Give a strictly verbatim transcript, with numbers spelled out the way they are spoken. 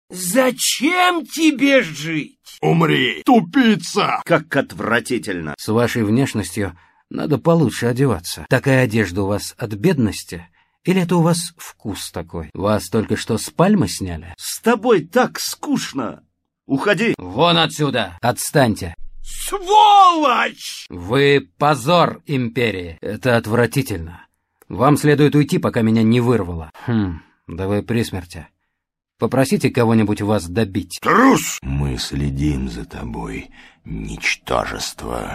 Зачем тебе жить? Умри, тупица! Как отвратительно! С вашей внешностью надо получше одеваться. Такая одежда у вас от бедности? Или это у вас вкус такой? Вас только что с пальмы сняли? С тобой так скучно! Уходи! Вон отсюда! Отстаньте! Сволочь! Вы позор империи! Это отвратительно. Вам следует уйти, пока меня не вырвало. Хм, да вы при смерти. Попросите кого-нибудь вас добить. Трус! Мы следим за тобой, ничтожество.